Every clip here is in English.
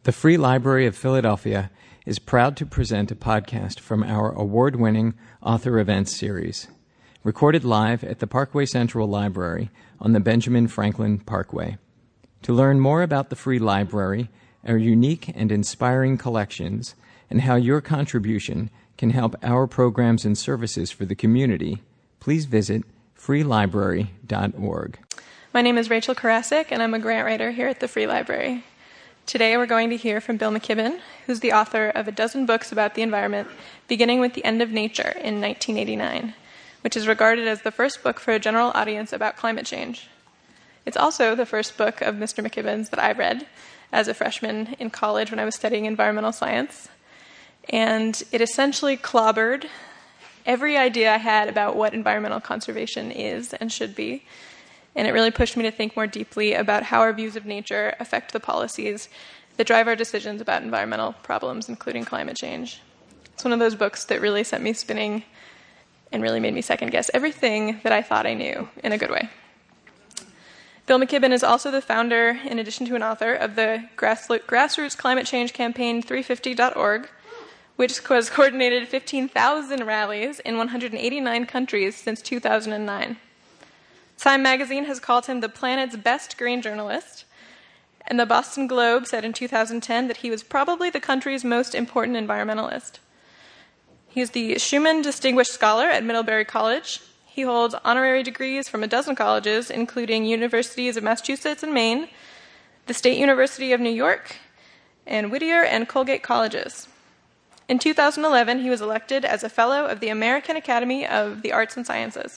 The Free Library of Philadelphia is proud to present a podcast from our award-winning Author Events series, recorded live at the Parkway Central Library on the Benjamin Franklin Parkway. To learn more about the Free Library, our unique and inspiring collections, and how your contribution can help our programs and services for the community, please visit freelibrary.org. My name is Rachel Karasik, and I'm a grant writer here at the Free Library. Today we're going to hear from Bill McKibben, who's the author of a dozen books about the environment, beginning with The End of Nature in 1989, which is regarded as the first book for a general audience about climate change. It's also the first book of Mr. McKibben's that I read as a freshman in college when I was studying environmental science. And it essentially clobbered every idea I had about what environmental conservation is and should be. And it really pushed me to think more deeply about how our views of nature affect the policies that drive our decisions about environmental problems, including climate change. It's one of those books that really set me spinning and really made me second-guess everything that I thought I knew in a good way. Bill McKibben is also the founder, in addition to an author, of the grassroots climate change campaign 350.org, which has coordinated 15,000 rallies in 189 countries since 2009. Time magazine has called him the planet's best green journalist, and the Boston Globe said in 2010 that he was probably the country's most important environmentalist. He is the Schumann Distinguished Scholar at Middlebury College. He holds honorary degrees from a dozen colleges, including universities of Massachusetts and Maine, the State University of New York, and Whittier and Colgate Colleges. In 2011, he was elected as a Fellow of the American Academy of the Arts and Sciences.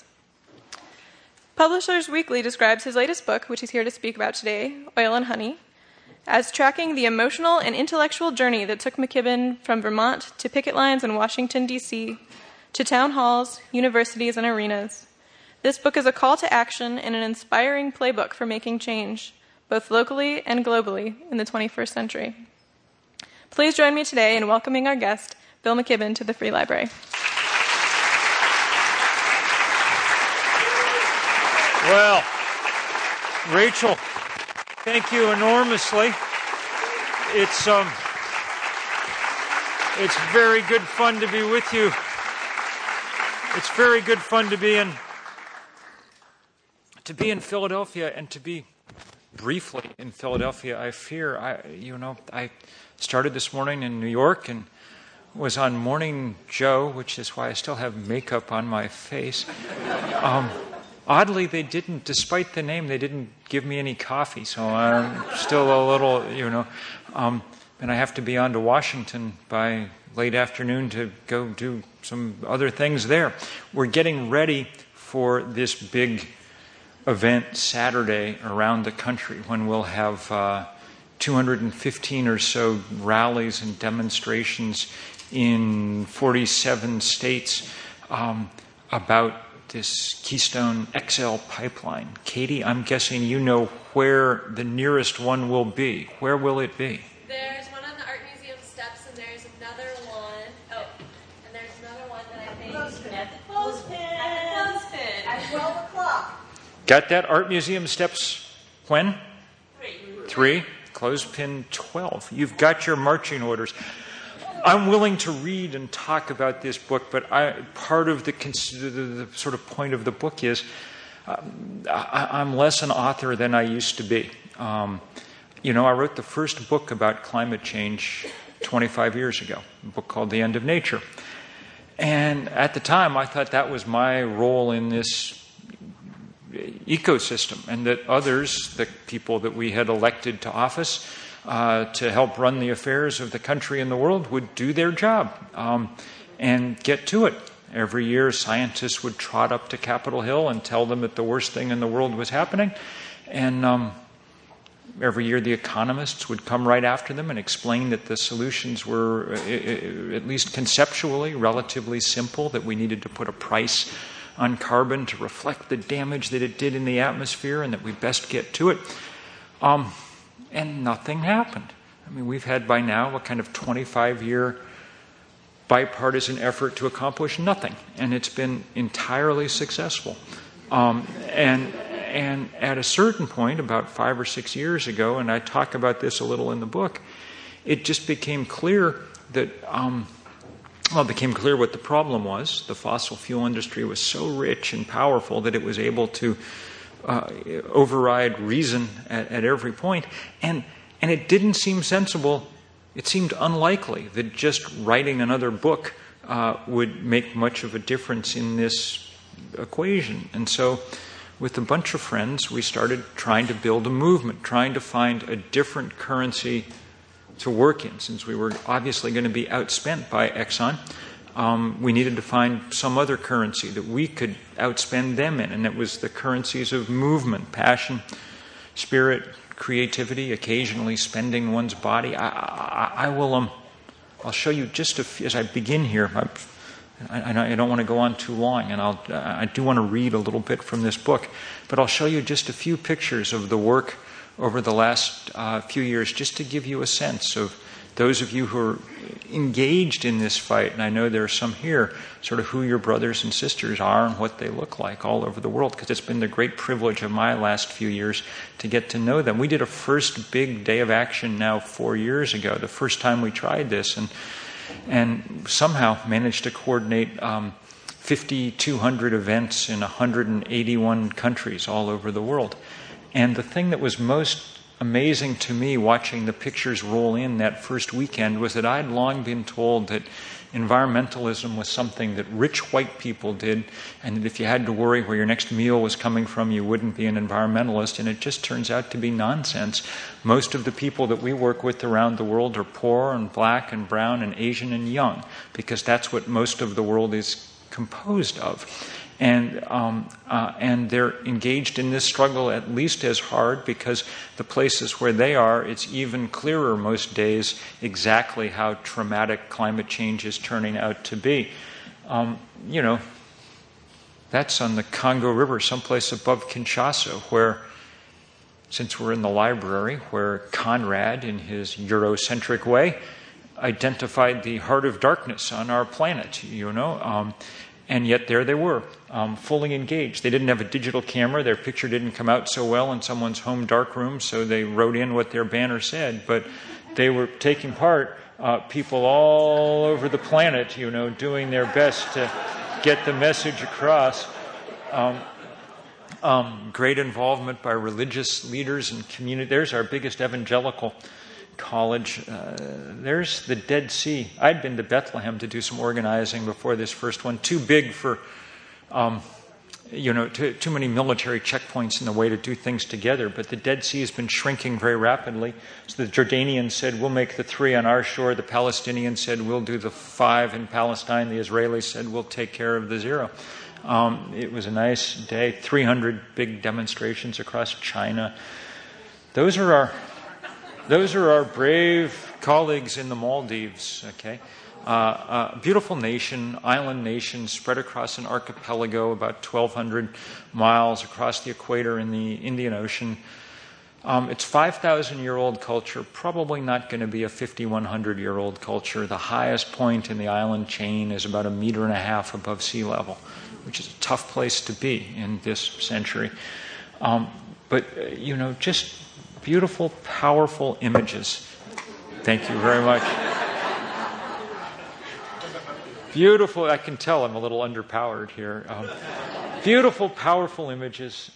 Publishers Weekly describes his latest book, which he's here to speak about today, Oil and Honey, as tracking the emotional and intellectual journey that took McKibben from Vermont to picket lines in Washington, D.C., to town halls, universities, and arenas. This book is a call to action and an inspiring playbook for making change, both locally and globally, in the 21st century. Please join me today in welcoming our guest, Bill McKibben, to the Free Library. Well, Rachel, thank you enormously. It's very good fun to be with you. It's very good fun to be in Philadelphia and to be briefly in Philadelphia. I started this morning in New York and was on Morning Joe, which is why I still have makeup on my face. Oddly, despite the name, they didn't give me any coffee, so I'm still a little, and I have to be on to Washington by late afternoon to go do some other things there. We're getting ready for this big event Saturday around the country when we'll have 215 or so rallies and demonstrations in 47 states about this Keystone XL pipeline. Katie, I'm guessing you know where the nearest one will be. Where will it be? There's one on the Art Museum steps, and there's another one. Oh, and there's another one that I think at the clothespin. At the clothespin. At 12 o'clock. Got that? Art Museum steps when? 3. Clothespin 12. You've got your marching orders. I'm willing to read and talk about this book, but part of the sort of point of the book is I'm less an author than I used to be. I wrote the first book about climate change 25 years ago, a book called The End of Nature. And at the time, I thought that was my role in this ecosystem, and that others, the people that we had elected to office, to help run the affairs of the country and the world, would do their job and get to it. Every year, scientists would trot up to Capitol Hill and tell them that the worst thing in the world was happening. And every year, the economists would come right after them and explain that the solutions were, at least conceptually, relatively simple, that we needed to put a price on carbon to reflect the damage that it did in the atmosphere and that we best get to it. And nothing happened. I mean, we've had by now a kind of 25-year bipartisan effort to accomplish nothing, and it's been entirely successful. And at a certain point, about 5 or 6 years ago, and I talk about this a little in the book, it just became clear that, it became clear what the problem was. The fossil fuel industry was so rich and powerful that it was able to override reason at every point. And it didn't seem sensible. It seemed unlikely that just writing another book would make much of a difference in this equation. And so, with a bunch of friends, we started trying to build a movement, trying to find a different currency to work in. Since we were obviously going to be outspent by Exxon, we needed to find some other currency that we could outspend them in, and it was the currencies of movement, passion, spirit, creativity, occasionally spending one's body. I'll show you just as I begin here. I don't want to go on too long, and I do want to read a little bit from this book, but I'll show you just a few pictures of the work over the last few years, just to give you a sense of those of you who are engaged in this fight, and I know there are some here, sort of who your brothers and sisters are and what they look like all over the world, because it's been the great privilege of my last few years to get to know them. We did a first big day of action now 4 years ago, the first time we tried this, and somehow managed to coordinate 5,200 events in 181 countries all over the world. And the thing that was most amazing to me watching the pictures roll in that first weekend was that I'd long been told that environmentalism was something that rich white people did, and that if you had to worry where your next meal was coming from, you wouldn't be an environmentalist, and it just turns out to be nonsense. Most of the people that we work with around the world are poor and black and brown and Asian and young, because that's what most of the world is composed of. And they're engaged in this struggle at least as hard, because the places where they are, it's even clearer most days exactly how traumatic climate change is turning out to be. That's on the Congo River, someplace above Kinshasa, where, since we're in the library, where Conrad, in his Eurocentric way, identified the heart of darkness on our planet, and yet there they were, fully engaged. They didn't have a digital camera. Their picture didn't come out so well in someone's home darkroom, so they wrote in what their banner said. But they were taking part, people all over the planet, doing their best to get the message across. Great involvement by religious leaders and community. There's our biggest evangelical college. There's the Dead Sea. I'd been to Bethlehem to do some organizing before this first one. Too big for, too many military checkpoints in the way to do things together. But the Dead Sea has been shrinking very rapidly. So the Jordanians said, we'll make the 3 on our shore. The Palestinians said, we'll do the 5 in Palestine. The Israelis said, we'll take care of the 0. It was a nice day. 300 big demonstrations across China. Those are our brave colleagues in the Maldives, okay? Beautiful nation, island nation, spread across an archipelago about 1,200 miles across the equator in the Indian Ocean. It's 5,000-year-old culture, probably not going to be a 5,100-year-old culture. The highest point in the island chain is about 1.5 meters above sea level, which is a tough place to be in this century. Just beautiful, powerful images. Thank you very much. Beautiful, I can tell I'm a little underpowered here. Beautiful, powerful images.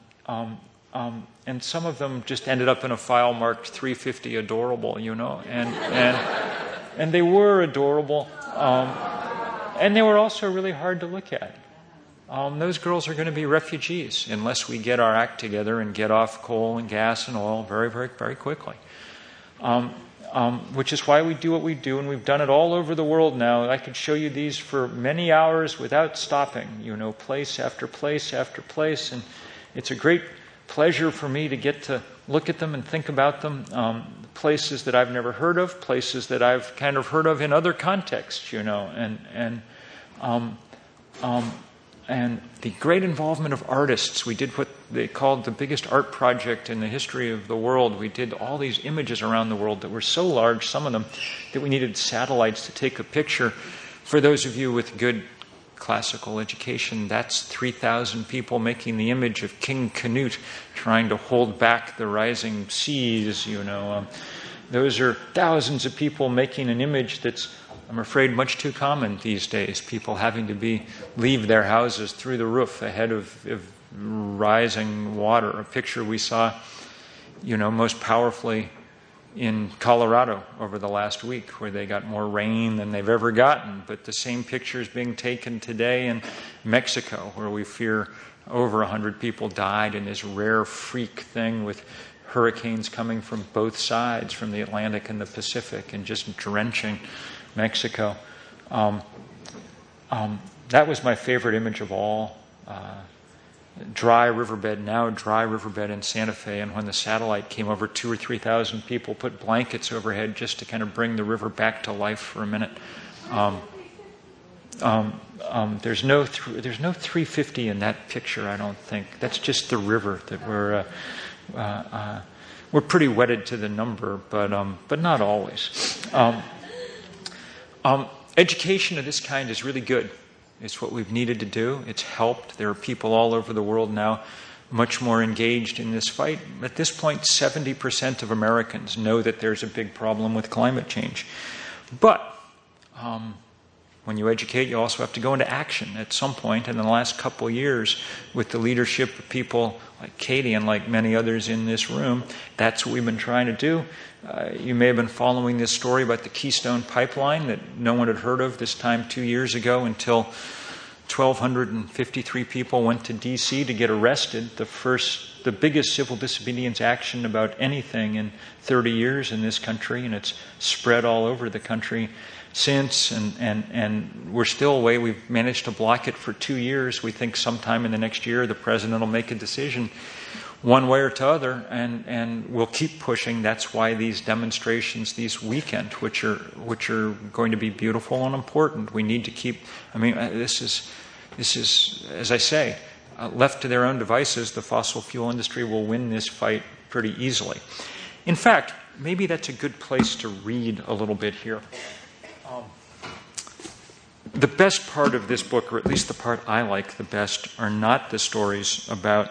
And some of them just ended up in a file marked 350 adorable, and they were adorable. And they were also really hard to look at. Those girls are going to be refugees unless we get our act together and get off coal and gas and oil very, very, very quickly. Which is why we do what we do, and we've done it all over the world now. I could show you these for many hours without stopping, place after place after place, and it's a great pleasure for me to get to look at them and think about them. Places that I've never heard of, places that I've kind of heard of in other contexts, and the great involvement of artists. We did what they called the biggest art project in the history of the world. We did all these images around the world that were so large, some of them, that we needed satellites to take a picture. For those of you with good classical education, that's 3,000 people making the image of King Canute trying to hold back the rising seas, Those are thousands of people making an image that's, I'm afraid, much too common these days. People having to leave their houses through the roof ahead of rising water. A picture we saw, most powerfully in Colorado over the last week, where they got more rain than they've ever gotten. But the same picture is being taken today in Mexico, where we fear over 100 people died in this rare freak thing with hurricanes coming from both sides, from the Atlantic and the Pacific, and just drenching Mexico. That was my favorite image of all. Dry riverbed in Santa Fe, and when the satellite came over, 2,000 or 3,000 people put blankets overhead just to kind of bring the river back to life for a minute. There's no 350 in that picture, I don't think. That's just the river that we're pretty wedded to the number, but not always. Education of this kind is really good. It's what we've needed to do. It's helped. There are people all over the world now much more engaged in this fight. At this point, 70% of Americans know that there's a big problem with climate change. But when you educate, you also have to go into action at some point. And in the last couple of years, with the leadership of people like Katie and like many others in this room, that's what we've been trying to do. You may have been following this story about the Keystone Pipeline that no one had heard of this time 2 years ago, until 1,253 people went to D.C. to get arrested. The biggest civil disobedience action about anything in 30 years in this country, and it's spread all over the country since, and we're still away. We've managed to block it for 2 years. We think sometime in the next year the president will make a decision one way or the other, and we'll keep pushing. That's why these demonstrations this weekend, which are going to be beautiful and important, we need to keep. I mean, this is, as I say, left to their own devices, the fossil fuel industry will win this fight pretty easily. In fact, maybe that's a good place to read a little bit here. The best part of this book, or at least the part I like the best, are not the stories about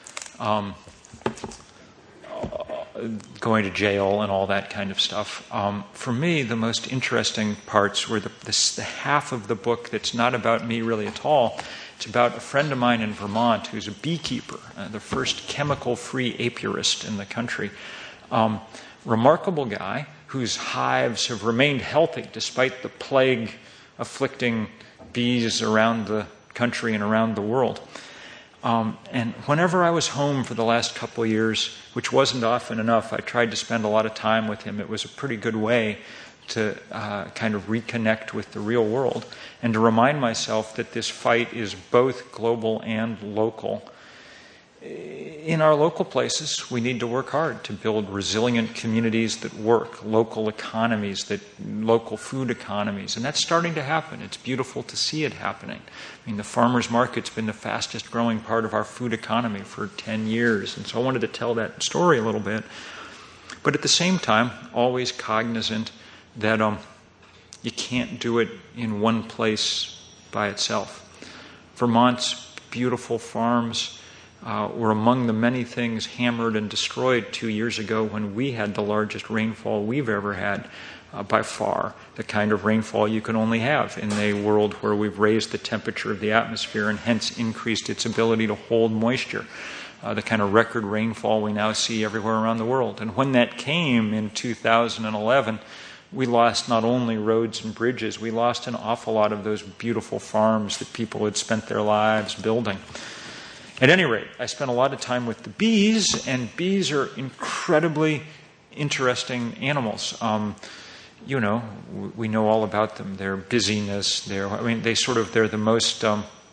going to jail and all that kind of stuff. For me, the most interesting parts were the half of the book that's not about me really at all. It's about a friend of mine in Vermont who's a beekeeper, the first chemical-free apiarist in the country. Remarkable guy whose hives have remained healthy despite the plague afflicting bees around the country and around the world. And whenever I was home for the last couple of years, which wasn't often enough, I tried to spend a lot of time with him. It was a pretty good way to kind of reconnect with the real world and to remind myself that this fight is both global and local. In our local places, we need to work hard to build resilient communities that work, local economies, local food economies, and that's starting to happen. It's beautiful to see it happening. I mean, the farmers market's been the fastest growing part of our food economy for 10 years, and so I wanted to tell that story a little bit. But at the same time, always cognizant that you can't do it in one place by itself. Vermont's beautiful farms were among the many things hammered and destroyed 2 years ago when we had the largest rainfall we've ever had, by far, the kind of rainfall you can only have in a world where we've raised the temperature of the atmosphere and hence increased its ability to hold moisture, the kind of record rainfall we now see everywhere around the world. And when that came in 2011, we lost not only roads and bridges, we lost an awful lot of those beautiful farms that people had spent their lives building. At any rate, I spent a lot of time with the bees, and bees are incredibly interesting animals. We know all about them. Their busyness, they're the most.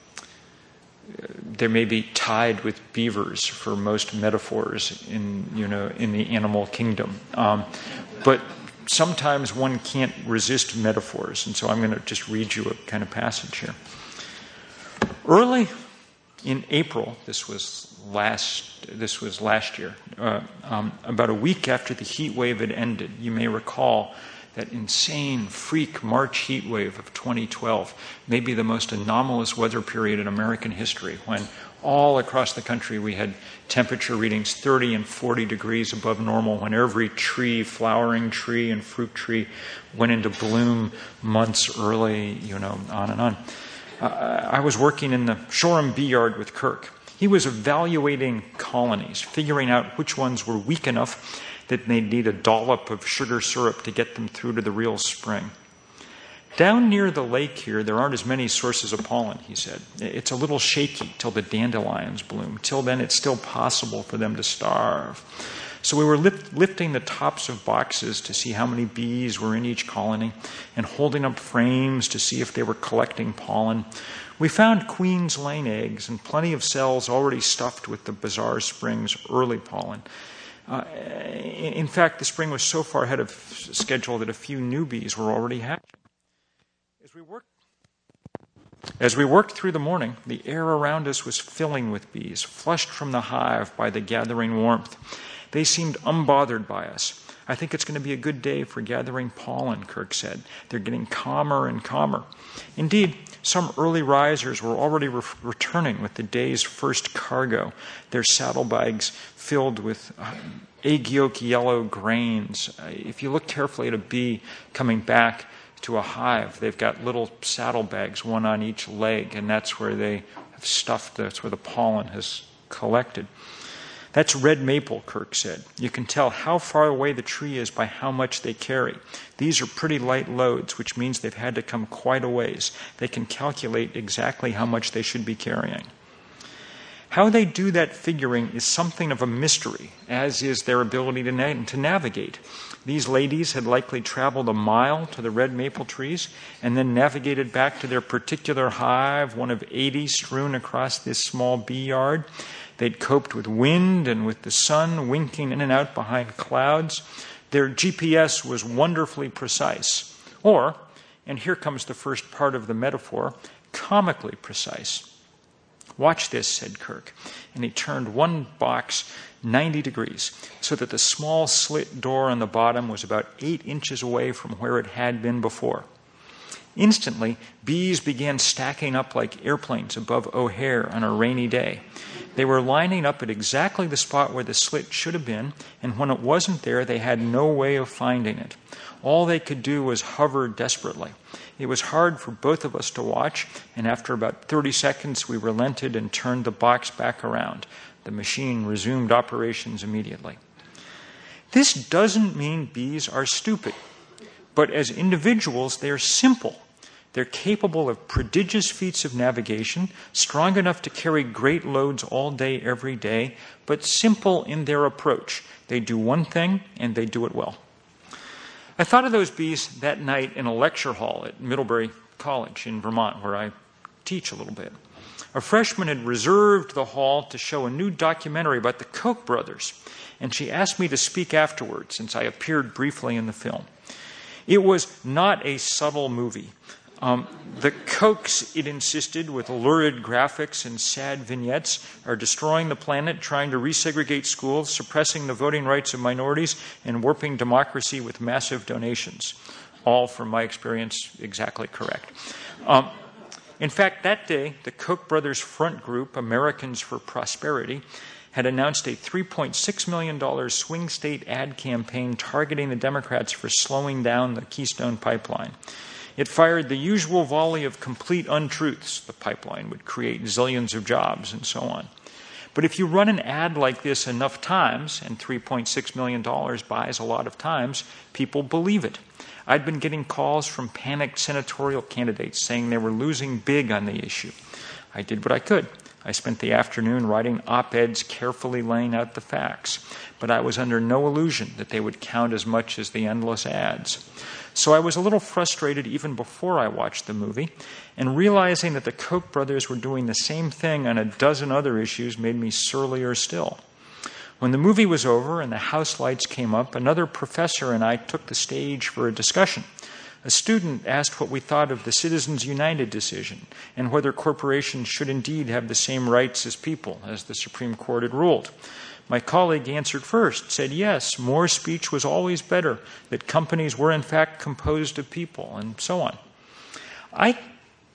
They may be tied with beavers for most metaphors in the animal kingdom, but sometimes one can't resist metaphors, and so I'm going to just read you a kind of passage here. Early in April, this was last year, about a week after the heat wave had ended, you may recall that insane freak March heat wave of 2012, maybe the most anomalous weather period in American history, when All across the country, we had temperature readings 30 and 40 degrees above normal when every tree, flowering tree and fruit tree, went into bloom months early, on and on. I was working in the Shoreham Bee Yard with Kirk. He was evaluating colonies, figuring out which ones were weak enough that they'd need a dollop of sugar syrup to get them through to the real spring. Down near the lake here, there aren't as many sources of pollen, he said. It's a little shaky till the dandelions bloom. Till then, it's still possible for them to starve. So we were lifting the tops of boxes to see how many bees were in each colony and holding up frames to see if they were collecting pollen. We found queen's laying eggs and plenty of cells already stuffed with the Bazaar Springs early pollen. In fact, the spring was so far ahead of schedule that a few newbies were already hatching. As we worked through the morning, the air around us was filling with bees, flushed from the hive by the gathering warmth. They seemed unbothered by us. I think it's going to be a good day for gathering pollen, Kirk said. They're getting calmer and calmer. Indeed, some early risers were already returning with the day's first cargo, their saddlebags filled with egg yolk yellow grains. If you look carefully at a bee coming back to a hive, they've got little saddlebags, one on each leg, and that's where they have stuffed, that's where the pollen has collected. That's red maple, Kirk said. You can tell how far away the tree is by how much they carry. These are pretty light loads, which means they've had to come quite a ways. They can calculate exactly how much they should be carrying. How they do that figuring is something of a mystery, as is their ability to navigate. These ladies had likely traveled a mile to the red maple trees and then navigated back to their particular hive, one of 80 strewn across this small bee yard. They'd coped with wind and with the sun winking in and out behind clouds. Their GPS was wonderfully precise. Or, and here comes the first part of the metaphor, comically precise. Watch this, said Kirk, and he turned one box 90 degrees so that the small slit door on the bottom was about 8 inches away from where it had been before. Instantly, bees began stacking up like airplanes above O'Hare on a rainy day. They were lining up at exactly the spot where the slit should have been, and when it wasn't there, they had no way of finding it. All they could do was hover desperately. It was hard for both of us to watch, and after about 30 seconds, we relented and turned the box back around. The machine resumed operations immediately. This doesn't mean bees are stupid, but as individuals, they are simple. They're capable of prodigious feats of navigation, strong enough to carry great loads all day, every day, but simple in their approach. They do one thing, and they do it well. I thought of those bees that night in a lecture hall at Middlebury College in Vermont, where I teach a little bit. A freshman had reserved the hall to show a new documentary about the Koch brothers, and she asked me to speak afterwards, since I appeared briefly in the film. It was not a subtle movie. The Kochs, it insisted, with lurid graphics and sad vignettes, are destroying the planet, trying to resegregate schools, suppressing the voting rights of minorities, and warping democracy with massive donations. All, from my experience, exactly correct. In fact, that day, the Koch brothers' front group, Americans for Prosperity, had announced a $3.6 million swing state ad campaign targeting the Democrats for slowing down the Keystone Pipeline. It fired the usual volley of complete untruths. The pipeline would create zillions of jobs and so on. But if you run an ad like this enough times, and $3.6 million buys a lot of times, people believe it. I'd been getting calls from panicked senatorial candidates saying they were losing big on the issue. I did what I could. I spent the afternoon writing op-eds carefully laying out the facts, but I was under no illusion that they would count as much as the endless ads. So I was a little frustrated even before I watched the movie, and realizing that the Koch brothers were doing the same thing on a dozen other issues made me surlier still. When the movie was over and the house lights came up, another professor and I took the stage for a discussion. A student asked what we thought of the Citizens United decision and whether corporations should indeed have the same rights as people, as the Supreme Court had ruled. My colleague answered first, said yes, more speech was always better, that companies were in fact composed of people, and so on. I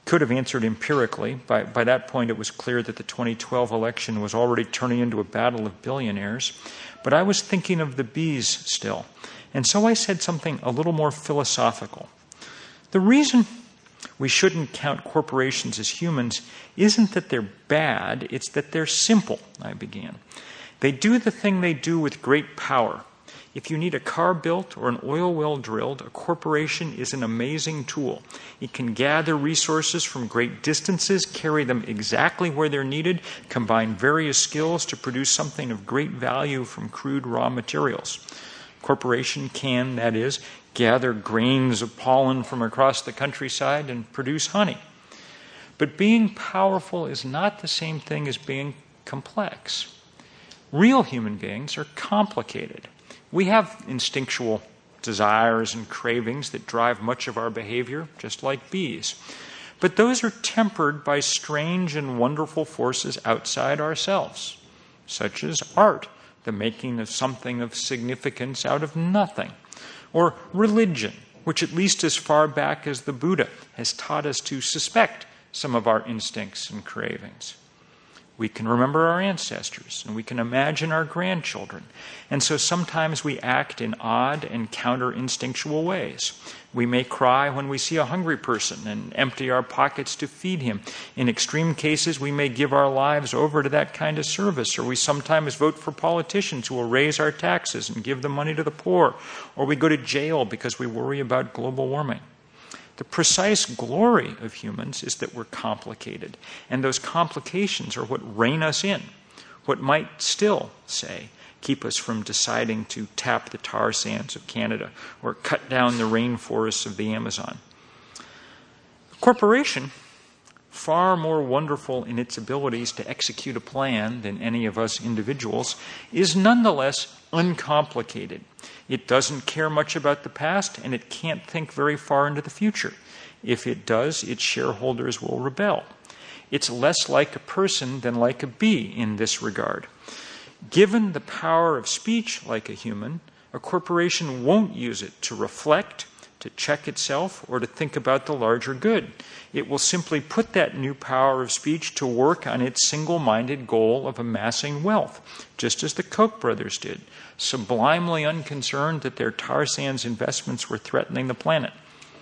could have answered empirically. By that point, it was clear that the 2012 election was already turning into a battle of billionaires. But I was thinking of the bees still. And so I said something a little more philosophical. The reason we shouldn't count corporations as humans isn't that they're bad, it's that they're simple, I began. They do the thing they do with great power. If you need a car built or an oil well drilled, a corporation is an amazing tool. It can gather resources from great distances, carry them exactly where they're needed, combine various skills to produce something of great value from crude raw materials. Corporation can, that is, gather grains of pollen from across the countryside and produce honey. But being powerful is not the same thing as being complex. Real human beings are complicated. We have instinctual desires and cravings that drive much of our behavior, just like bees. But those are tempered by strange and wonderful forces outside ourselves, such as art, the making of something of significance out of nothing, or religion, which at least as far back as the Buddha has taught us to suspect some of our instincts and cravings. We can remember our ancestors, and we can imagine our grandchildren. And so sometimes we act in odd and counter-instinctual ways. We may cry when we see a hungry person and empty our pockets to feed him. In extreme cases, we may give our lives over to that kind of service, or we sometimes vote for politicians who will raise our taxes and give the money to the poor, or we go to jail because we worry about global warming. The precise glory of humans is that we're complicated, and those complications are what rein us in, what might still, say, keep us from deciding to tap the tar sands of Canada or cut down the rainforests of the Amazon. A corporation, far more wonderful in its abilities to execute a plan than any of us individuals, is nonetheless uncomplicated. It doesn't care much about the past, and it can't think very far into the future. If it does, its shareholders will rebel. It's less like a person than like a bee in this regard. Given the power of speech like a human, a corporation won't use it to reflect, to check itself, or to think about the larger good. It will simply put that new power of speech to work on its single-minded goal of amassing wealth, just as the Koch brothers did, sublimely unconcerned that their tar sands investments were threatening the planet.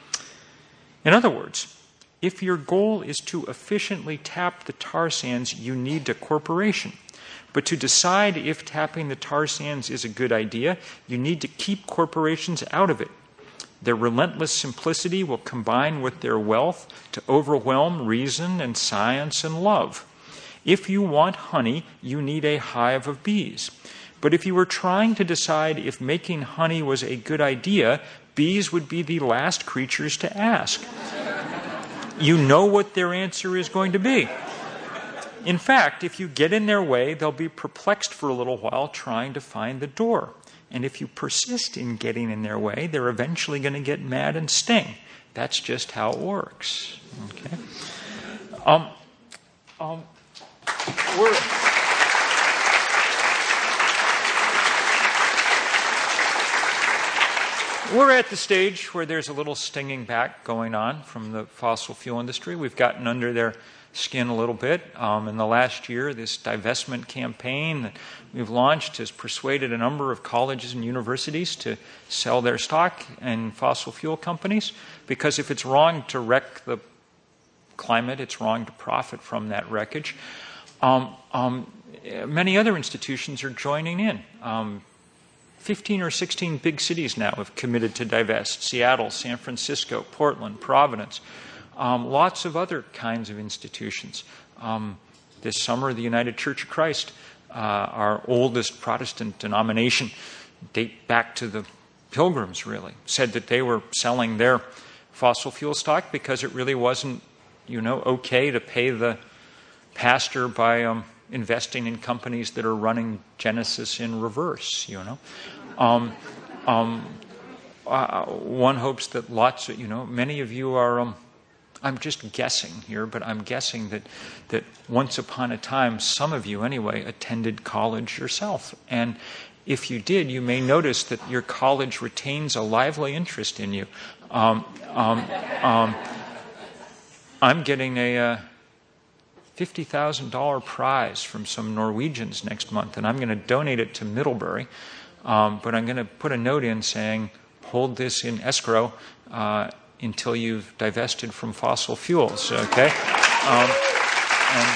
In other words, if your goal is to efficiently tap the tar sands, you need a corporation. But to decide if tapping the tar sands is a good idea, you need to keep corporations out of it. Their relentless simplicity will combine with their wealth to overwhelm reason and science and love. If you want honey, you need a hive of bees. But if you were trying to decide if making honey was a good idea, bees would be the last creatures to ask. You know what their answer is going to be. In fact, if you get in their way, they'll be perplexed for a little while trying to find the door. And if you persist in getting in their way, they're eventually going to get mad and sting. That's just how it works. Okay. We're at the stage where there's a little stinging back going on from the fossil fuel industry. We've gotten under their skin a little bit. In the last year, this divestment campaign that we've launched has persuaded a number of colleges and universities to sell their stock in fossil fuel companies, because if it's wrong to wreck the climate, it's wrong to profit from that wreckage. Many other institutions are joining in. 15 or 16 big cities now have committed to divest. Seattle, San Francisco, Portland, Providence. Lots of other kinds of institutions. This summer, the United Church of Christ, our oldest Protestant denomination, date back to the Pilgrims, really, said that they were selling their fossil fuel stock because it really wasn't, okay to pay the pastor by investing in companies that are running Genesis in reverse, One hopes that lots of, many of you are, I'm just guessing here, but I'm guessing that once upon a time, some of you anyway, attended college yourself. And if you did, you may notice that your college retains a lively interest in you. I'm getting a $50,000 prize from some Norwegians next month, and I'm going to donate it to Middlebury. But I'm going to put a note in saying, hold this in escrow until you've divested from fossil fuels, okay? And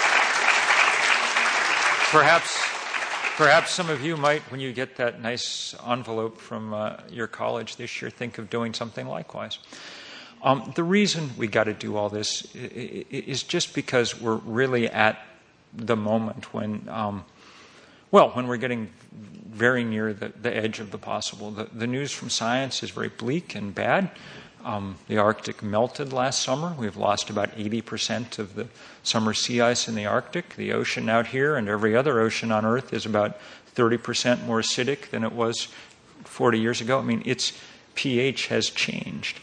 perhaps some of you might, when you get that nice envelope from your college this year, think of doing something likewise. The reason we got to do all this is just because we're really at the moment when, when we're getting very near the edge of the possible. The news from science is very bleak and bad. The Arctic melted last summer. We've lost about 80% of the summer sea ice in the Arctic. The ocean out here and every other ocean on Earth is about 30% more acidic than it was 40 years ago. I mean, its pH has changed.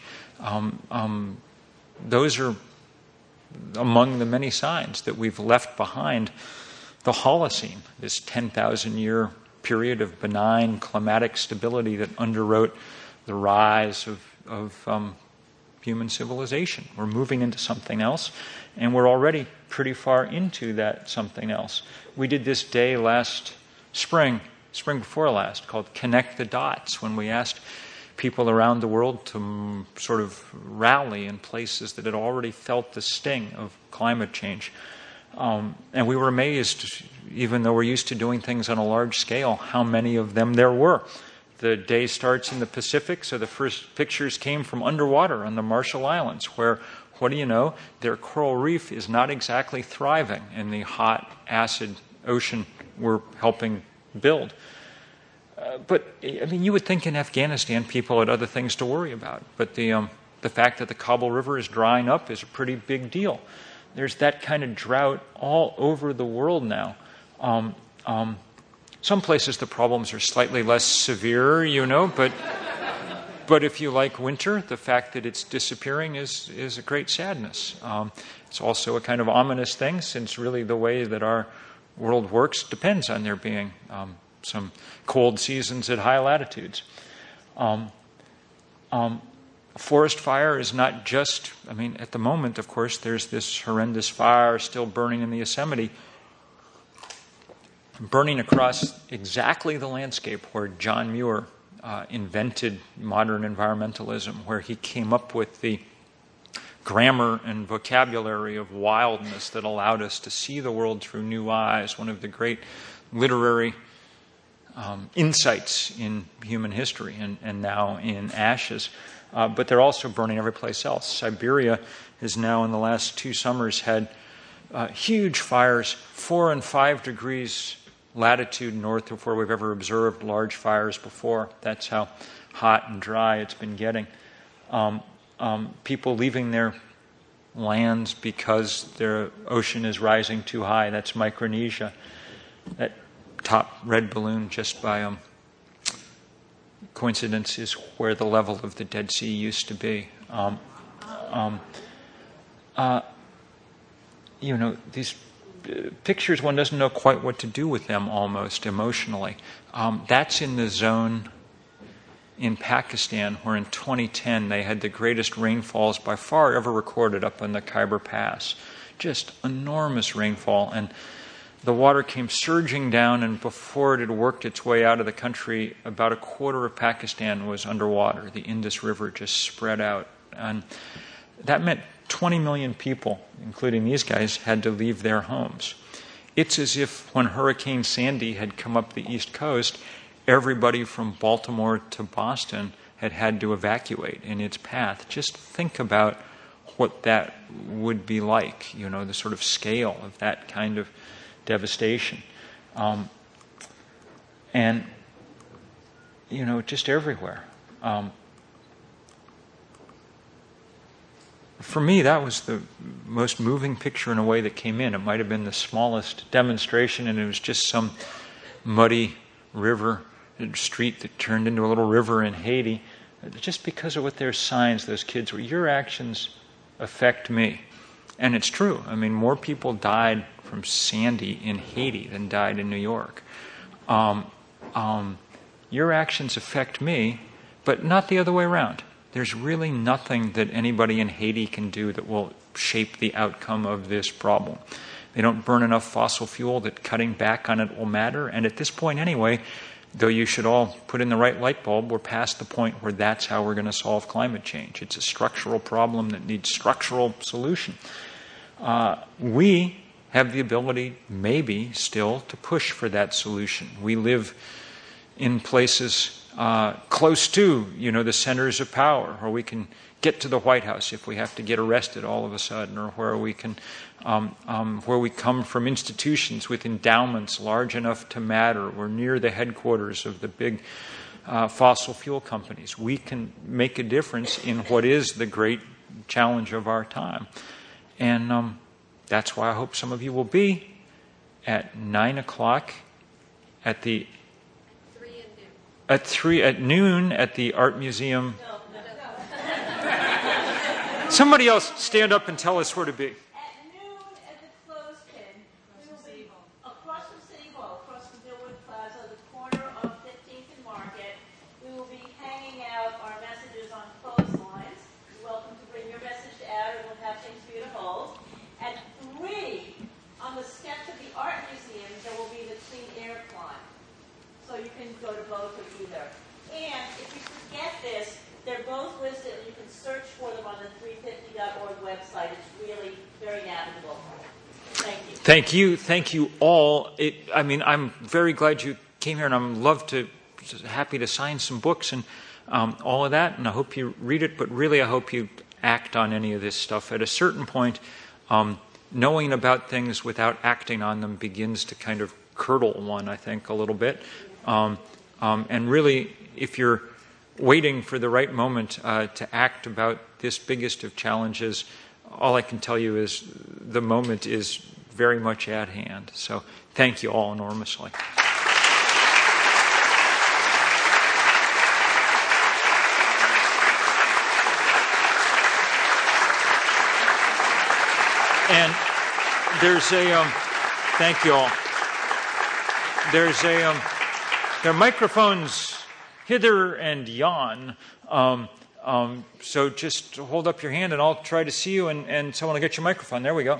Those are among the many signs that we've left behind the Holocene, this 10,000-year period of benign climatic stability that underwrote the rise of human civilization. We're moving into something else, and we're already pretty far into that something else. We did this day last spring before last, called Connect the Dots, when we asked people around the world to sort of rally in places that had already felt the sting of climate change. And we were amazed, even though we're used to doing things on a large scale, how many of them there were. The day starts in the Pacific, so the first pictures came from underwater on the Marshall Islands, where, what do you know, their coral reef is not exactly thriving in the hot, acid ocean we're helping build. But, I mean, you would think in Afghanistan people had other things to worry about. But the fact that the Kabul River is drying up is a pretty big deal. There's that kind of drought all over the world now. Some places the problems are slightly less severe, but if you like winter, the fact that it's disappearing is a great sadness. It's also a kind of ominous thing, since really the way that our world works depends on there being some cold seasons at high latitudes. Forest fire is not just, at the moment, of course, there's this horrendous fire still burning in the Yosemite, burning across exactly the landscape where John Muir invented modern environmentalism, where he came up with the grammar and vocabulary of wildness that allowed us to see the world through new eyes, one of the great literary insights in human history, and now in ashes. But they're also burning every place else. Siberia has now, in the last 2 summers, had huge fires, 4 and 5 degrees latitude north of where we've ever observed large fires before. That's how hot and dry it's been getting. People leaving their lands because their ocean is rising too high. That's Micronesia. That top red balloon, just by coincidence, is where the level of the Dead Sea used to be. These pictures, one doesn't know quite what to do with them almost emotionally. That's in the zone in Pakistan, where in 2010 they had the greatest rainfalls by far ever recorded up on the Khyber Pass. Just enormous rainfall, and the water came surging down, and before it had worked its way out of the country, about a quarter of Pakistan was underwater. The Indus River just spread out. And that meant 20 million people, including these guys, had to leave their homes. It's as if when Hurricane Sandy had come up the East Coast, everybody from Baltimore to Boston had to evacuate in its path. Just think about what that would be like, the sort of scale of that kind of devastation. And, just everywhere. For me, that was the most moving picture in a way that came in. It might have been the smallest demonstration, and it was just some muddy river street that turned into a little river in Haiti. Just because of what their signs, those kids were, your actions affect me. And it's true. More people died from Sandy in Haiti than died in New York. Your actions affect me, but not the other way around. there's really nothing that anybody in Haiti can do that will shape the outcome of this problem. They don't burn enough fossil fuel that cutting back on it will matter. And at this point anyway, though you should all put in the right light bulb, we're past the point where that's how we're going to solve climate change. It's a structural problem that needs structural solution. We have the ability, maybe still, to push for that solution. We live in places close to, the centers of power, where we can get to the White House if we have to get arrested all of a sudden, or where we can, where we come from institutions with endowments large enough to matter. We're near the headquarters of the big fossil fuel companies. We can make a difference in what is the great challenge of our time. And that's why I hope some of you will be at 9 o'clock at the at noon at the Art Museum. No. Somebody else stand up and tell us where to be. At noon at the clothespin, we will be across from City Hall, across from Millwood Plaza, the corner of 15th and Market. We will be hanging out our messages on clotheslines. You're welcome to bring your message out, and we'll have things for you to hold. At 3, on the steps of the Art Museum, there will be the Clean Air Climb. So you can go to both of either. And if you forget this, they're both listed, and you can search for them on the 350.org website. It's really very navigable. Thank you. Thank you all. I'm very glad you came here, and I'm happy to sign some books and all of that, and I hope you read it, but really I hope you act on any of this stuff. At a certain point, knowing about things without acting on them begins to kind of curdle one, I think, a little bit. And really, if you're waiting for the right moment to act about this biggest of challenges, all I can tell you is the moment is very much at hand. So thank you all enormously. And there's thank you all. There are microphones hither and yon. So just hold up your hand and I'll try to see you, and someone will get your microphone. There we go.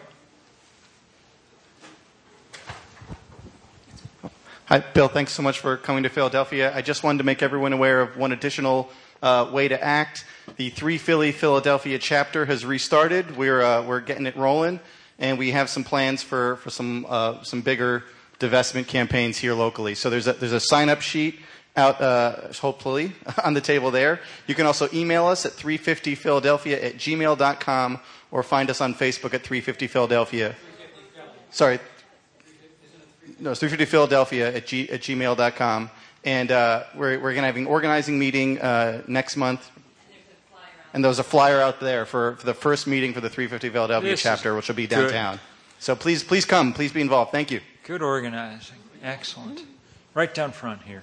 Hi, Bill. Thanks so much for coming to Philadelphia. I just wanted to make everyone aware of one additional way to act. The 3 Philly Philadelphia chapter has restarted. We're getting it rolling, and we have some plans for some bigger divestment campaigns here locally. So there's a sign-up sheet out, hopefully, on the table there. You can also email us at 350philadelphia@gmail.com or find us on Facebook at 350 Philadelphia. Sorry. No, it's 350philadelphia at gmail.com. And we're going to have an organizing meeting next month. And there's a flyer out there for the first meeting for the 350 Philadelphia chapter, which will be downtown. Good. So please come. Please be involved. Thank you. Good organizing. Excellent. Right down front here.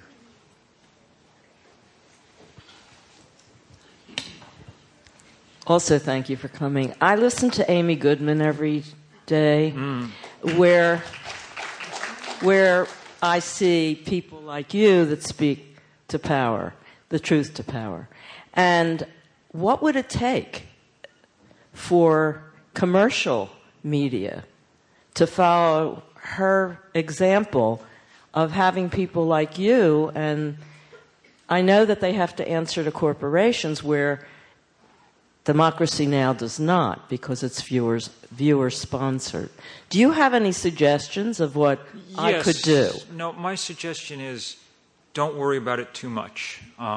Also, thank you for coming. I listen to Amy Goodman every day, where I see people like you that speak to power, the truth to power. And what would it take for commercial media to follow her example of having people like you? And I know that they have to answer to corporations where Democracy Now! Does not, because it's viewer-sponsored. Do you have any suggestions of what I could do? No, my suggestion is don't worry about it too much.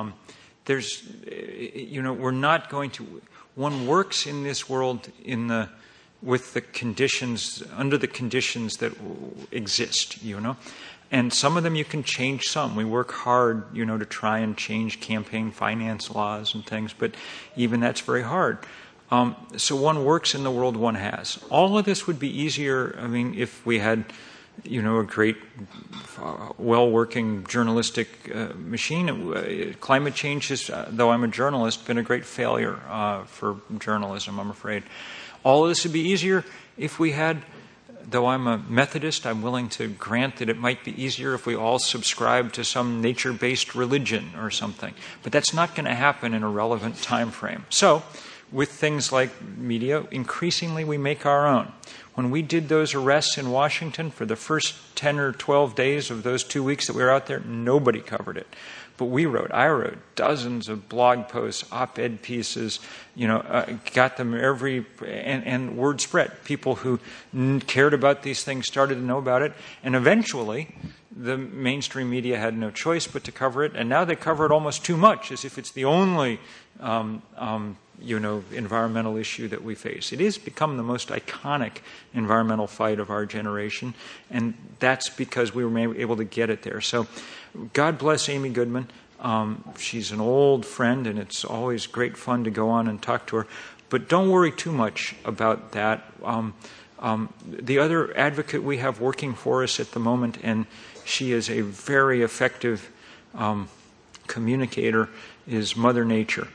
We're not going to... One works in this world with the conditions, under the conditions that exist, And some of them you can change some. We work hard, to try and change campaign finance laws and things, but even that's very hard. So one works in the world one has. All of this would be easier, if we had, a great, well-working journalistic machine. Climate change has, though I'm a journalist, been a great failure for journalism, I'm afraid. All of this would be easier if we had though I'm a Methodist, I'm willing to grant that it might be easier if we all subscribe to some nature-based religion or something. But that's not going to happen in a relevant time frame. So, with things like media, increasingly we make our own. When we did those arrests in Washington for the first 10 or 12 days of those 2 weeks that we were out there, nobody covered it. But I wrote dozens of blog posts, op-ed pieces, got them and word spread. People who cared about these things started to know about it. And eventually, the mainstream media had no choice but to cover it. And now they cover it almost too much, as if it's the only environmental issue that we face. It has become the most iconic environmental fight of our generation, and that's because we were able to get it there. So God bless Amy Goodman. She's an old friend, and it's always great fun to go on and talk to her. But don't worry too much about that. The other advocate we have working for us at the moment, and she is a very effective communicator, is Mother Nature.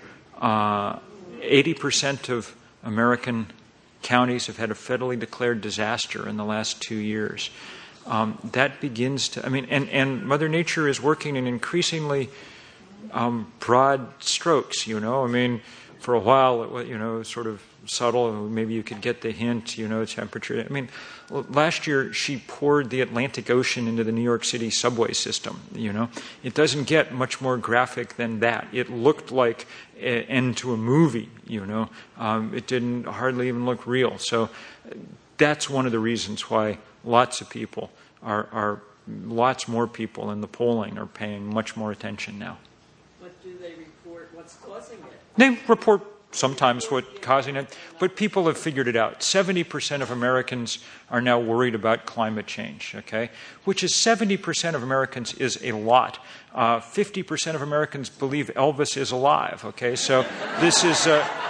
80% of American counties have had a federally declared disaster in the last 2 years. That begins to, and Mother Nature is working in increasingly broad strokes, for a while, it sort of subtle, maybe you could get the hint, temperature. Last year she poured the Atlantic Ocean into the New York City subway system, It doesn't get much more graphic than that. It looked like an end to a movie, It didn't hardly even look real. So that's one of the reasons why lots of people lots more people in the polling are paying much more attention now. What do they report? What's causing it? They report sometimes what's causing it, but people have figured it out. 70% of Americans are now worried about climate change, okay? Which is 70% of Americans is a lot. 50% of Americans believe Elvis is alive, okay? So this is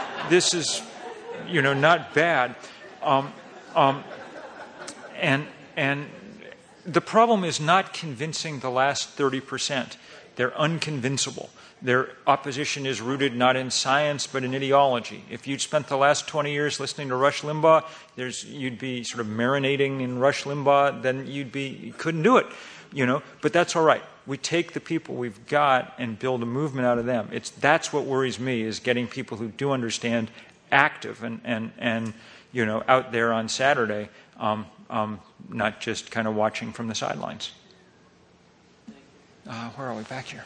not bad. And the problem is not convincing the last 30%. They're unconvincible. Their opposition is rooted not in science, but in ideology. If you'd spent the last 20 years listening to Rush Limbaugh, you'd be sort of marinating in Rush Limbaugh, then you couldn't do it, But that's all right. We take the people we've got and build a movement out of them. That's what worries me, is getting people who do understand active and out there on Saturday, not just kind of watching from the sidelines. Where are we? Back here.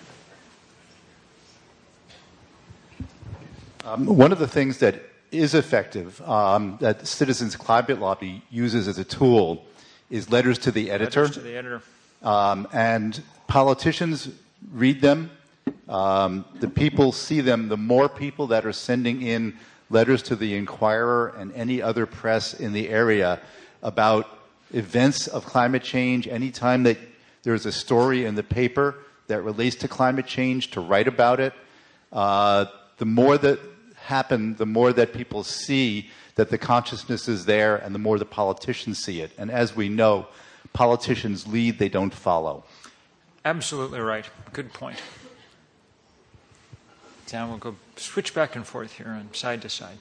One of the things that is effective, that Citizens Climate Lobby uses as a tool, is letters to the editor. Letters to the editor. And politicians read them. The people see them. The more people that are sending in letters to the Inquirer and any other press in the area about events of climate change, anytime that there's a story in the paper that relates to climate change, to write about it, the more that happen, the more that people see that the consciousness is there, and the more the politicians see it. And as we know, politicians lead, they don't follow. Absolutely right. Good point. Dan, we'll go switch back and forth here on side to side.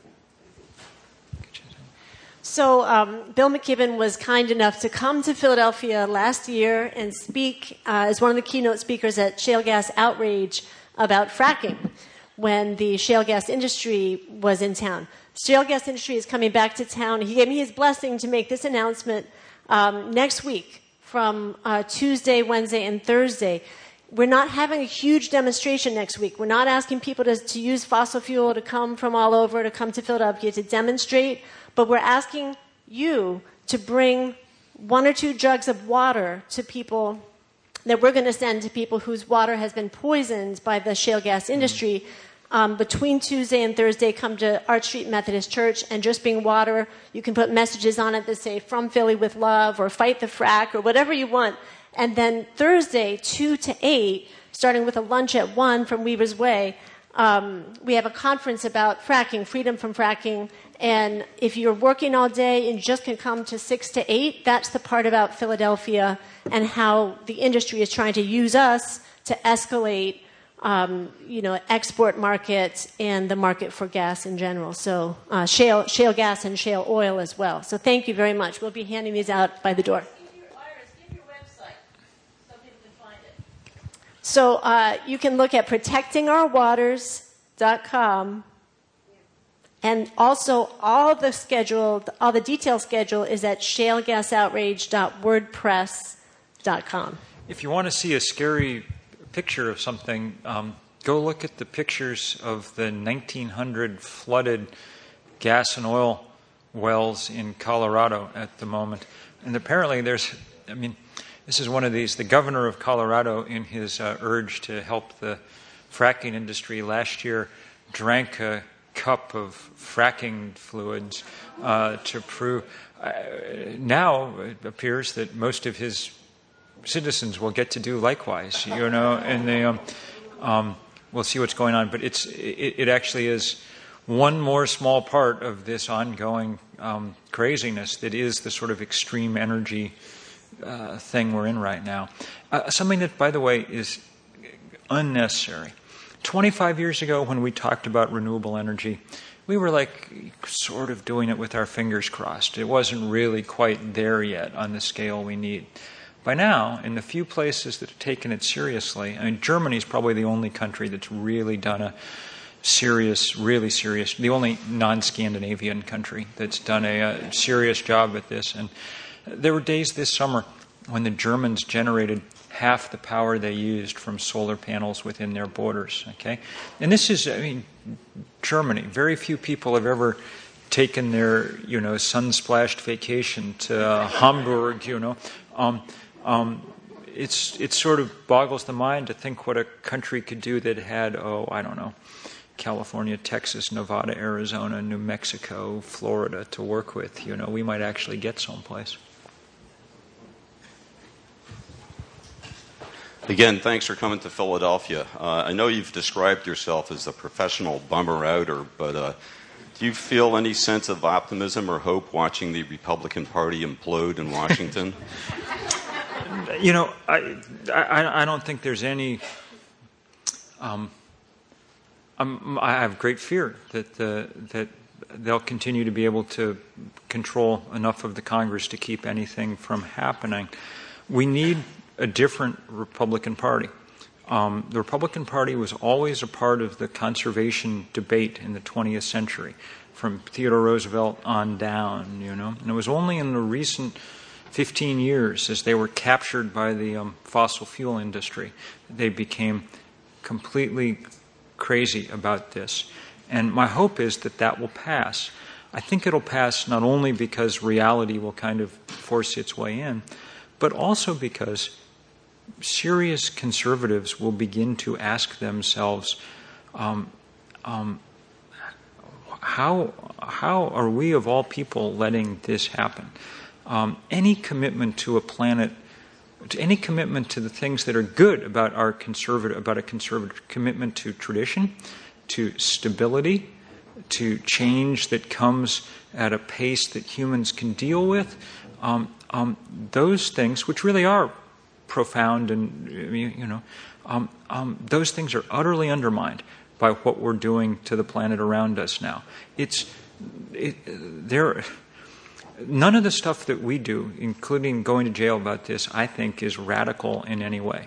So Bill McKibben was kind enough to come to Philadelphia last year and speak as one of the keynote speakers at Shale Gas Outrage about fracking when the shale gas industry was in town. Shale gas industry is coming back to town. He gave me his blessing to make this announcement next week from Tuesday, Wednesday, and Thursday. We're not having a huge demonstration next week. We're not asking people to use fossil fuel to come from all over, to come to Philadelphia to demonstrate, but we're asking you to bring 1 or 2 jugs of water to people that we're going to send to people whose water has been poisoned by the shale gas industry. Between Tuesday and Thursday, come to Arch Street Methodist Church and just bring water. You can put messages on it that say, "From Philly with love," or "Fight the frack," or whatever you want. And then Thursday, 2 to 8, starting with a lunch at 1 from Weaver's Way, we have a conference about fracking, freedom from fracking. And if you're working all day and just can come to 6 to 8, that's the part about Philadelphia and how the industry is trying to use us to escalate export market and the market for gas in general. So shale gas and shale oil as well. So thank you very much. We'll be handing these out by the door. Give your website so people can find it. So you can look at protectingourwaters.com. And also all the detailed schedule is at shalegasoutrage.wordpress.com. If you want to see a scary picture of something, go look at the pictures of the 1900 flooded gas and oil wells in Colorado at the moment. And apparently this is one of these, the governor of Colorado, in his urge to help the fracking industry last year, drank a cup of fracking fluids to prove. Now it appears that most of his citizens will get to do likewise, and they we'll see what's going on. But it actually is one more small part of this ongoing craziness that is the sort of extreme energy thing we're in right now. Something that, by the way, is unnecessary. 25 years ago, when we talked about renewable energy, we were sort of doing it with our fingers crossed. It wasn't really quite there yet on the scale we need. By now, in the few places that have taken it seriously, Germany is probably the only country that's really done a really serious, the only non-Scandinavian country that's done a serious job at this. And there were days this summer when the Germans generated half the power they used from solar panels within their borders. Okay, and this is, Germany. Very few people have ever taken their, sun-splashed vacation to Hamburg. It sort of boggles the mind to think what a country could do that had, California, Texas, Nevada, Arizona, New Mexico, Florida to work with. We might actually get someplace. Again, thanks for coming to Philadelphia. I know you've described yourself as a professional bummer-outer, but do you feel any sense of optimism or hope watching the Republican Party implode in Washington? I don't think there's any... I have great fear that they'll continue to be able to control enough of the Congress to keep anything from happening. We need a different Republican Party. The Republican Party was always a part of the conservation debate in the 20th century, from Theodore Roosevelt on down, And it was only in the recent 15 years, as they were captured by the fossil fuel industry, they became completely crazy about this. And my hope is that will pass. I think it'll pass not only because reality will kind of force its way in, but also because serious conservatives will begin to ask themselves, how are we of all people letting this happen? Any commitment to a planet, any commitment to the things that are good about a conservative commitment to tradition, to stability, to change that comes at a pace that humans can deal with, those things, which really are profound and, those things are utterly undermined by what we're doing to the planet around us now. None of the stuff that we do, including going to jail about this, I think is radical in any way.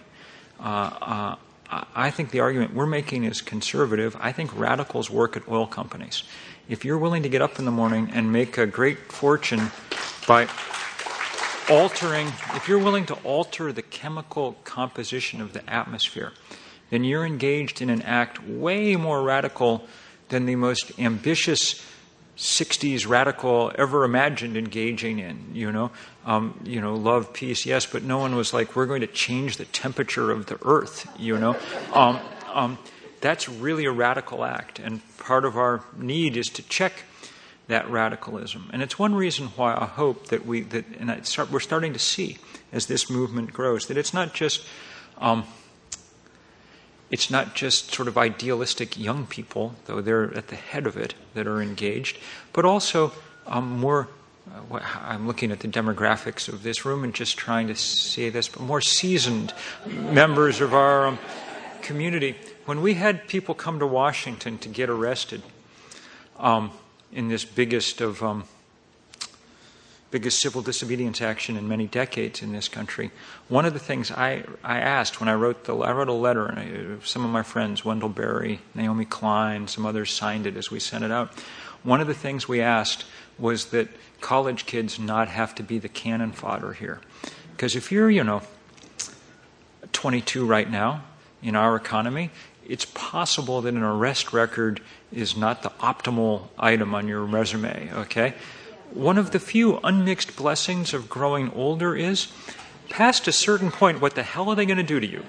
I think the argument we're making is conservative. I think radicals work at oil companies. If you're willing to get up in the morning and make a great fortune by if you're willing to alter the chemical composition of the atmosphere, then you're engaged in an act way more radical than the most ambitious 60s radical ever imagined engaging in, love, peace, yes, but no one was like, we're going to change the temperature of the earth, That's really a radical act, and part of our need is to check that radicalism. And it's one reason why I hope that we're starting to see, as this movement grows, that it's not just sort of idealistic young people, though they're at the head of it, that are engaged, but also more, I'm looking at the demographics of this room and just trying to say this, but more seasoned members of our community when we had people come to Washington to get arrested in this biggest civil disobedience action in many decades in this country, one of the things I asked when I wrote a letter, and some of my friends, Wendell Berry, Naomi Klein, some others signed it as we sent it out. One of the things we asked was that college kids not have to be the cannon fodder here. Because if you're, 22 right now in our economy, it's possible that an arrest record is not the optimal item on your resume, okay? One of the few unmixed blessings of growing older is, past a certain point, what the hell are they going to do to you,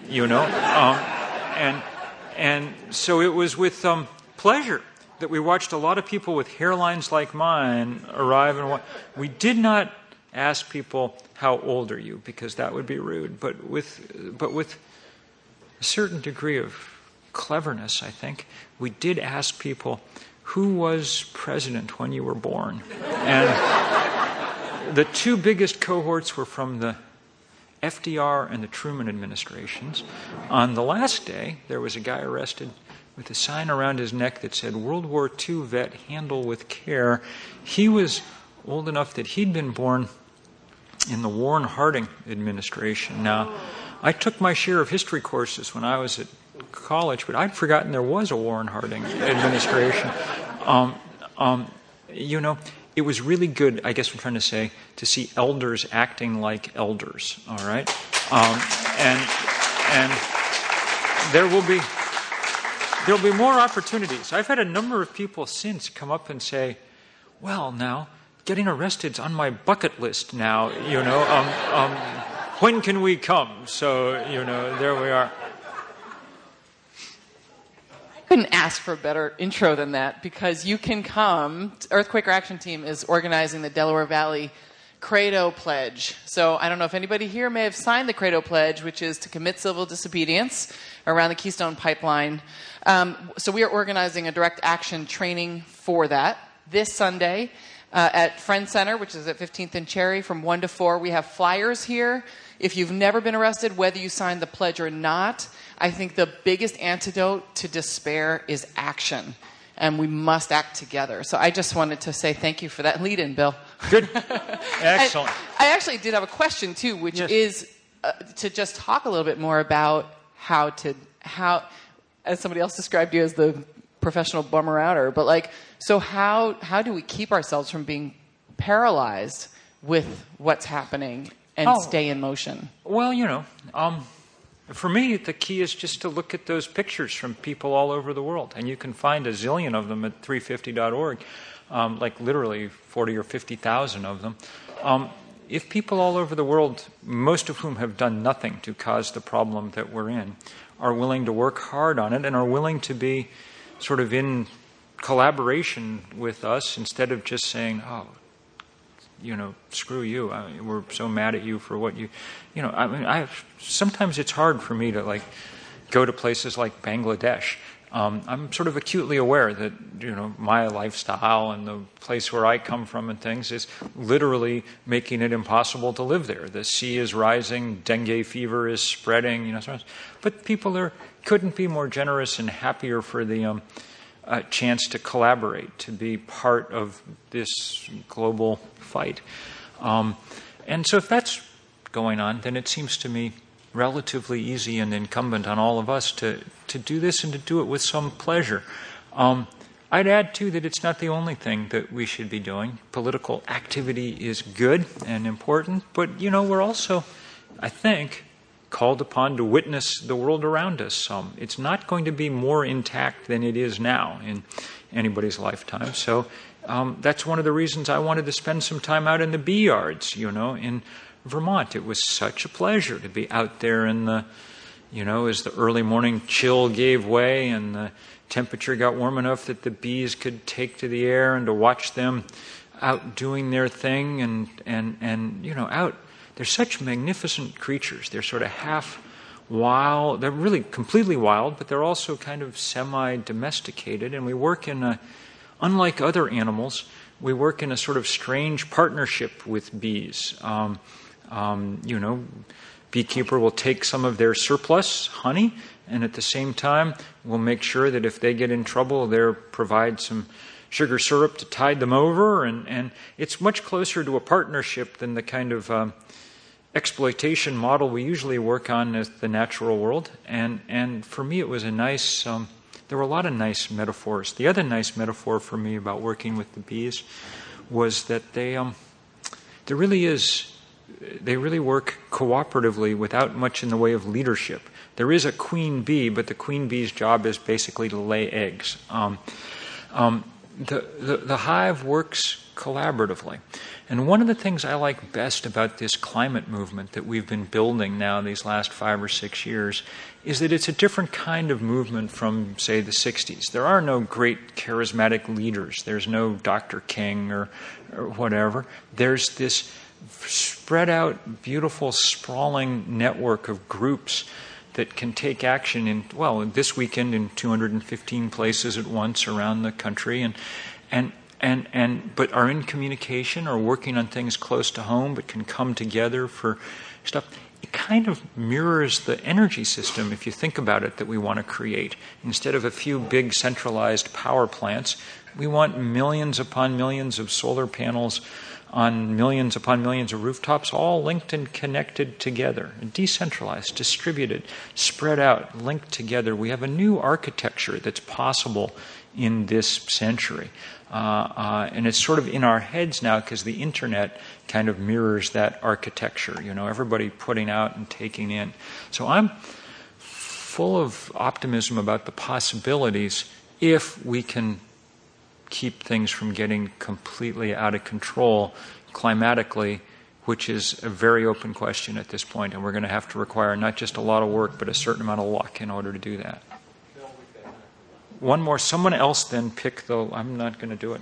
and so it was with pleasure that we watched a lot of people with hairlines like mine arrive. And we did not ask people, how old are you? Because that would be rude. But with a certain degree of cleverness, I think, we did ask people, who was president when you were born? And the two biggest cohorts were from the FDR and the Truman administrations. On the last day, there was a guy arrested with a sign around his neck that said, World War II vet, handle with care. He was old enough that he'd been born in the Warren Harding administration. Now, I took my share of history courses when I was at college, but I'd forgotten there was a Warren Harding administration. It was really good, I guess I'm trying to say, to see elders acting like elders, all right? And there'll be more opportunities. I've had a number of people since come up and say, well, now, getting arrested's on my bucket list now, when can we come? So, there we are. Couldn't ask for a better intro than that, because you can come. Earthquaker Action Team is organizing the Delaware Valley Credo Pledge. So I don't know if anybody here may have signed the Credo Pledge, which is to commit civil disobedience around the Keystone Pipeline. So we are organizing a direct action training for that this Sunday at Friend Center, which is at 15th and Cherry, from 1 to 4. We have flyers here. If you've never been arrested, whether you signed the pledge or not, I think the biggest antidote to despair is action, and we must act together. So I just wanted to say thank you for that lead-in, Bill. Good. Excellent. I actually did have a question, too, which is to just talk a little bit more about how, as somebody else described you as the professional bummer outer, but so how do we keep ourselves from being paralyzed with what's happening and stay in motion? Well, for me, the key is just to look at those pictures from people all over the world. And you can find a zillion of them at 350.org, literally 40 or 50,000 of them. If people all over the world, most of whom have done nothing to cause the problem that we're in, are willing to work hard on it and are willing to be sort of in collaboration with us instead of just saying, screw you. We're so mad at you for what you, sometimes it's hard for me to go to places like Bangladesh. I'm sort of acutely aware that, my lifestyle and the place where I come from and things is literally making it impossible to live there. The sea is rising, dengue fever is spreading, but people there couldn't be more generous and happier for the chance to collaborate, to be part of this global fight. And so if that's going on, then it seems to me relatively easy and incumbent on all of us to do this and to do it with some pleasure. I'd add, too, that it's not the only thing that we should be doing. Political activity is good and important, but, we're also, I think, called upon to witness the world around us. It's not going to be more intact than it is now in anybody's lifetime. So that's one of the reasons I wanted to spend some time out in the bee yards, in Vermont. It was such a pleasure to be out there in the, as the early morning chill gave way and the temperature got warm enough that the bees could take to the air, and to watch them out doing their thing and out. They're such magnificent creatures. They're sort of half wild. They're really completely wild, but they're also kind of semi-domesticated. And we work unlike other animals, we work in a sort of strange partnership with bees. beekeeper will take some of their surplus honey, and at the same time, we'll make sure that if they get in trouble, they'll provide some sugar syrup to tide them over. And it's much closer to a partnership than the kind of exploitation model we usually work on as the natural world. And for me, it was a nice, there were a lot of nice metaphors. The other nice metaphor for me about working with the bees was that they really work cooperatively without much in the way of leadership. There is a queen bee, but the queen bee's job is basically to lay eggs. The hive works collaboratively. And one of the things I like best about this climate movement that we've been building now these last 5 or 6 years is that it's a different kind of movement from, say, the 60s. There are no great charismatic leaders. There's no Dr. King or whatever. There's this spread out, beautiful, sprawling network of groups that can take action this weekend in 215 places at once around the country, but are in communication or working on things close to home, but can come together for stuff. It kind of mirrors the energy system, if you think about it, that we want to create. Instead of a few big centralized power plants, we want millions upon millions of solar panels on millions upon millions of rooftops, all linked and connected together, decentralized, distributed, spread out, linked together. We have a new architecture that's possible in this century. And it's sort of in our heads now because the internet kind of mirrors that architecture, everybody putting out and taking in. So I'm full of optimism about the possibilities if we can keep things from getting completely out of control climatically, which is a very open question at this point, and we're going to have to require not just a lot of work, but a certain amount of luck in order to do that. One more. Someone else then pick I'm not going to do it.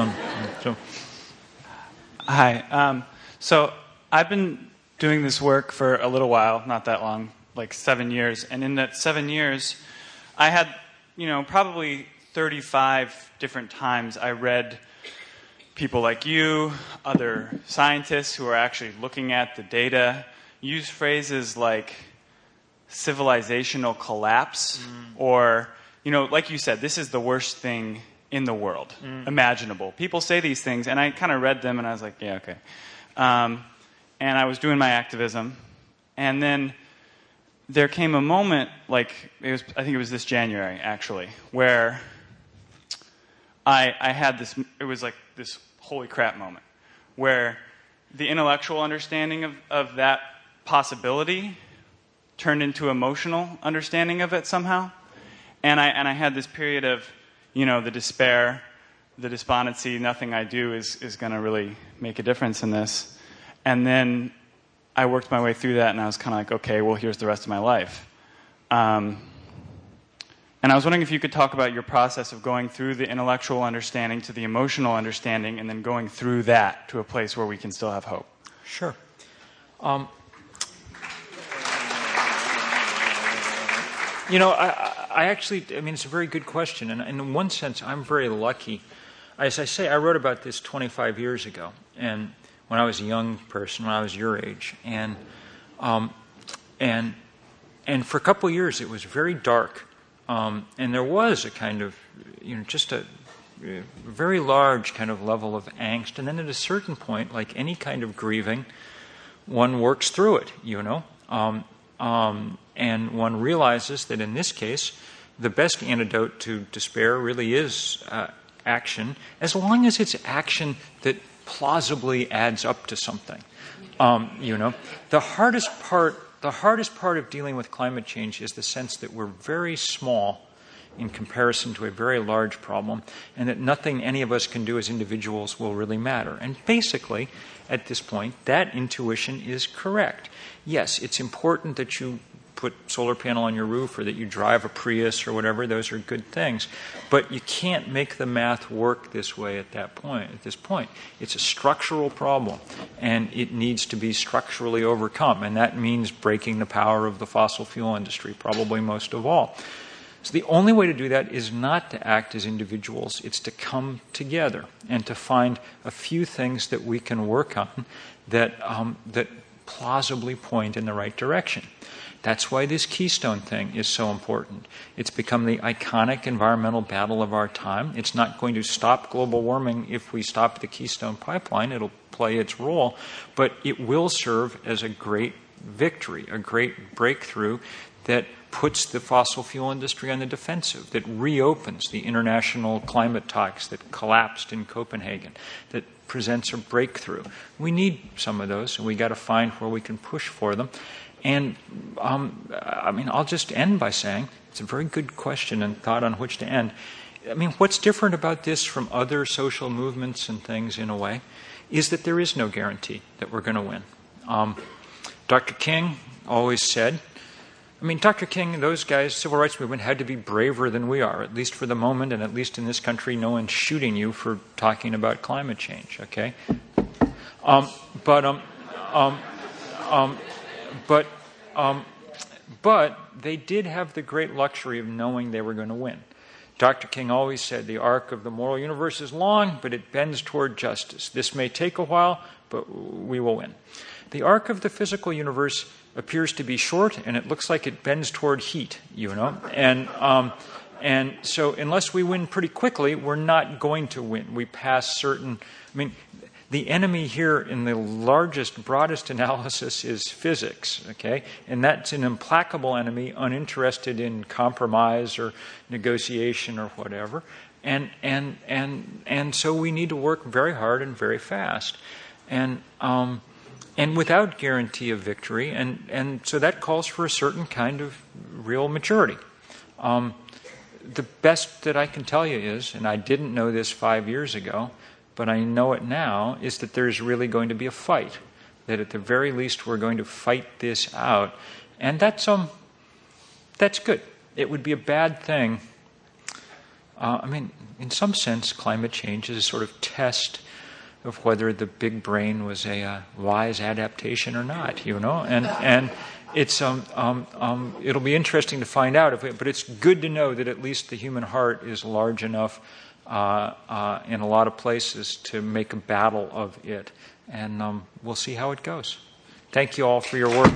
Hi. So I've been doing this work for a little while, not that long, like 7 years. And in that 7 years, I had, probably 35 different times I read people like you, other scientists who are actually looking at the data, use phrases like civilizational collapse or, like you said, this is the worst thing in the world imaginable. People say these things, and I kind of read them, and I was like, yeah, okay. And I was doing my activism, and then there came a moment, I think it was this January, actually, where I had this, it was like this holy crap moment, where the intellectual understanding of that possibility turned into emotional understanding of it somehow. And I had this period of, the despair, the despondency, nothing I do is going to really make a difference in this. And then I worked my way through that, and I was kind of like, okay, well, here's the rest of my life. And I was wondering if you could talk about your process of going through the intellectual understanding to the emotional understanding and then going through that to a place where we can still have hope. Sure. I actually, it's a very good question. And in one sense, I'm very lucky. As I say, I wrote about this 25 years ago, and when I was a young person, when I was your age. And for a couple of years, it was very dark. And there was a kind of, just a very large kind of level of angst. And then at a certain point, like any kind of grieving, one works through it, and one realizes that in this case, the best antidote to despair really is action, as long as it's action that plausibly adds up to something. The hardest part of dealing with climate change is the sense that we're very small in comparison to a very large problem, and that nothing any of us can do as individuals will really matter. And basically, at this point, that intuition is correct. Yes, it's important that you put solar panel on your roof or that you drive a Prius or whatever. Those are good things. But you can't make the math work this way at this point. It's a structural problem, and it needs to be structurally overcome. And that means breaking the power of the fossil fuel industry, probably most of all. So the only way to do that is not to act as individuals. It's to come together and to find a few things that we can work on that plausibly point in the right direction. That's why this Keystone thing is so important. It's become the iconic environmental battle of our time. It's not going to stop global warming if we stop the Keystone Pipeline. It'll play its role, but it will serve as a great victory, a great breakthrough that puts the fossil fuel industry on the defensive, that reopens the international climate talks that collapsed in Copenhagen, that presents a breakthrough. We need some of those, and we got to find where we can push for them. And I'll just end by saying it's a very good question and thought on which to end. I mean, what's different about this from other social movements and things in a way is that there is no guarantee that we're going to win. Dr. King always said, Dr. King and those guys, civil rights movement, had to be braver than we are, at least for the moment, and at least in this country, no one's shooting you for talking about climate change, okay? But they did have the great luxury of knowing they were going to win. Dr. King always said the arc of the moral universe is long, but it bends toward justice. This may take a while, but we will win. The arc of the physical universe appears to be short, and it looks like it bends toward heat, And so unless we win pretty quickly, we're not going to win. We pass certain... the enemy here in the largest, broadest analysis is physics, okay? And that's an implacable enemy, uninterested in compromise or negotiation or whatever. And so we need to work very hard and very fast. And without guarantee of victory, and so that calls for a certain kind of real maturity. The best that I can tell you is, and I didn't know this 5 years ago, but I know it now, is that there's really going to be a fight. That at the very least we're going to fight this out. And that's good. It would be a bad thing. In some sense, climate change is a sort of test of whether the big brain was a wise adaptation or not, And it's it'll be interesting to find out. But it's good to know that at least the human heart is large enough in a lot of places to make a battle of it. And we'll see how it goes. Thank you all for your work.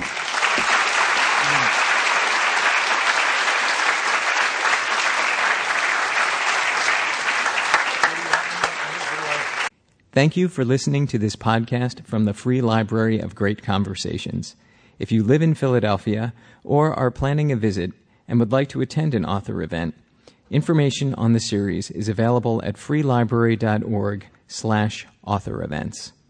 Thank you for listening to this podcast from the Free Library of Great Conversations. If you live in Philadelphia or are planning a visit and would like to attend an author event, information on the series is available at freelibrary.org/author events.